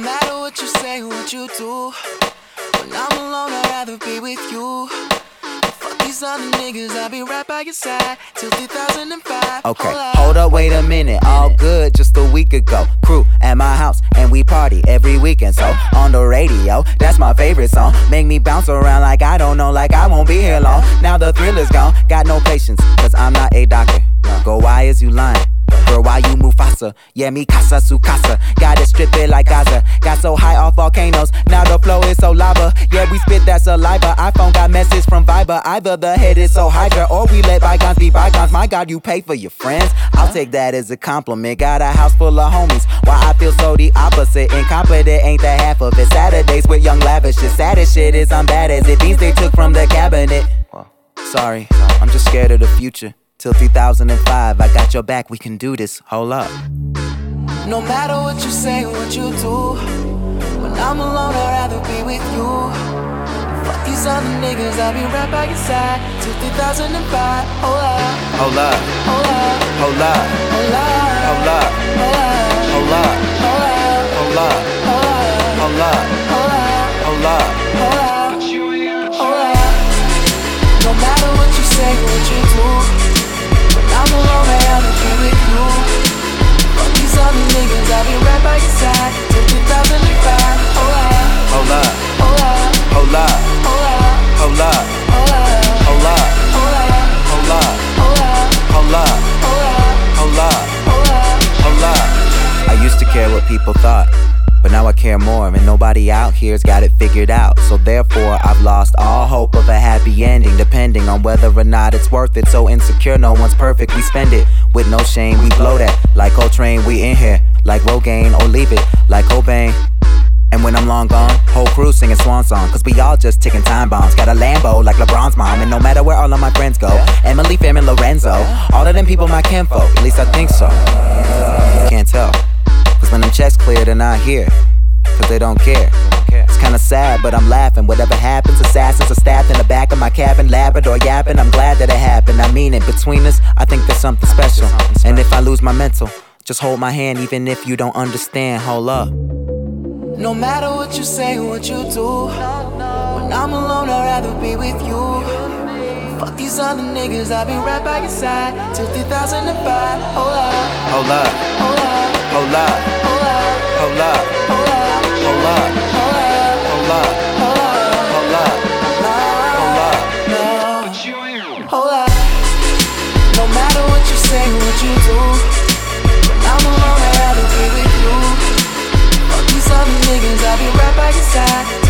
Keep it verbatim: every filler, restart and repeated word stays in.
matter what you say, what you do, when I'm alone, I'd rather be with you. Fuck these other niggas, I'll be right by your side till two thousand five. Okay, hold up, hold up, wait a minute. All good just a week ago. Crew at my house and we party every weekend. So on the radio, that's my favorite song. Make me bounce around like I don't know, like I won't be here long. Now the thrill is gone, got no patience, cause I'm not a doctor. Go, why is you lying? Girl, why you Mufasa? Yeah, me casa su casa. Got it stripping like Gaza. Got so high off volcanoes, now the flow is so lava. Yeah, we spit that saliva. iPhone got message from Viber. Either the head is so hydra, or we let bygones be bygones. My God, you pay for your friends. I'll take that as a compliment. Got a house full of homies. Why I feel so the opposite. Incompetent ain't the half of it. Saturdays with young lavish. The saddest shit is I'm bad as it. These they took from the cabinet. Sorry, I'm just scared of the future. Till two thousand five, I got your back, we can do this, hold up. No matter what you say, what you do, when I'm alone, I'd rather be with you. Fuck these other niggas, I'll be right by your side till two thousand five. Hold up, hold up, hold up, hold up, hold up, hold up, hold up, hold up, hold up, hold up, hold up, hold up, hold up, hold up. No matter what you say, what you do, I'm alone, I'd rather be with you. Fuck these other niggas, I'll be right by your side till two thousand five. Hold up, hold up, hold up, hold up, hold up, hold up, hold up, hold up, hold up, hold up, hold up, hold up, hold up, hold up, hold up, hold up. I used to care what people thought, but now I care more, and nobody out here's got it figured out. So therefore, I've lost all hope of a happy ending, depending on whether or not it's worth it. So insecure, no one's perfect, we spend it with no shame. We blow that like Coltrane, we in here like Rogaine, or leave it like Cobain. And when I'm long gone, whole crew singing swan song, cause we all just ticking time bombs. Got a Lambo like LeBron's mom, and no matter where all of my friends go, Emily, Fam, and Lorenzo, all of them people my kinfolk, at least I think so. Can't tell, cause when them checks clear, they're not here, cause they don't care. It's kinda sad, but I'm laughing. Whatever happens, assassins are stabbed in the back of my cabin, Labrador yapping, I'm glad that it happened. I mean it, between us, I think there's something special. And if I lose my mental, just hold my hand even if you don't understand, hold up. No matter what you say, what you do, when I'm alone, I'd rather be with you. Fuck these other niggas, I'll be right by your side till two thousand five. Hold up, hold up, hold up, hold up, hold up, hold up, hold up, hold up, hold up, hold up, hold up, hold up, hold up, hold up. No matter what you say, what you do, when I'm alone, I'd rather be with you. Fuck these other niggas, I'll be right by your side